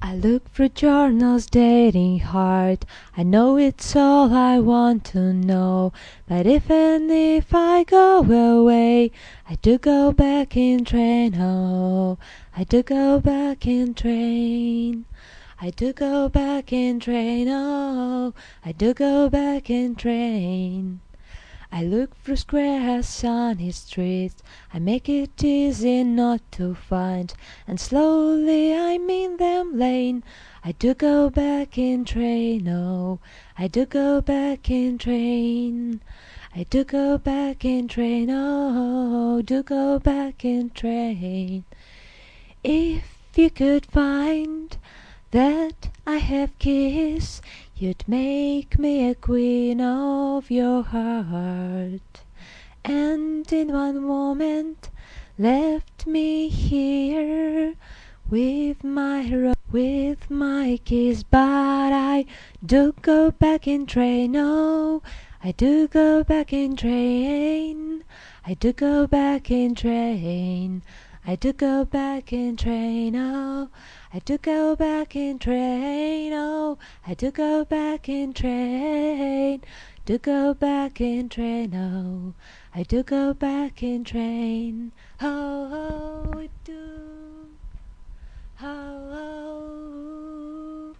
I look through journals dating hard. I know it's all I want to know. But even if I go away, I do go back in train. Oh, I do go back in train. I do go back in train. Oh, I do go back in train. I look through square sunny streets. I make it easy not to find, and slowly I'm in them lane. I do go back in train. Oh, I do go back in train. I do go back in train. Oh, do go back in train. If you could find that I have keys, you'd make me a queen of your heart. And in one moment left me here with my keys. But I do go back in train. Oh, I do go back in train. I do go back in train. I do go back in train. Oh, I do go back in train. Oh, I do go back in train. Do go back in train. Oh, I do go back in train. Oh, oh, I do. Oh, oh,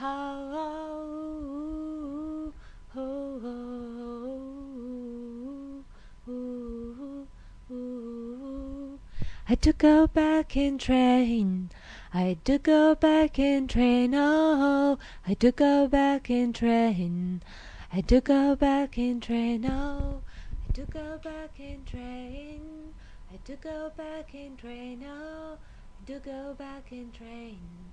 oh, oh, oh, oh, oh, oh. I do go back in train. I do go back in train. Oh, I do go back in train. I do go back in train. Oh, I do go back in train. I do go back in train. Oh, I do go back in train.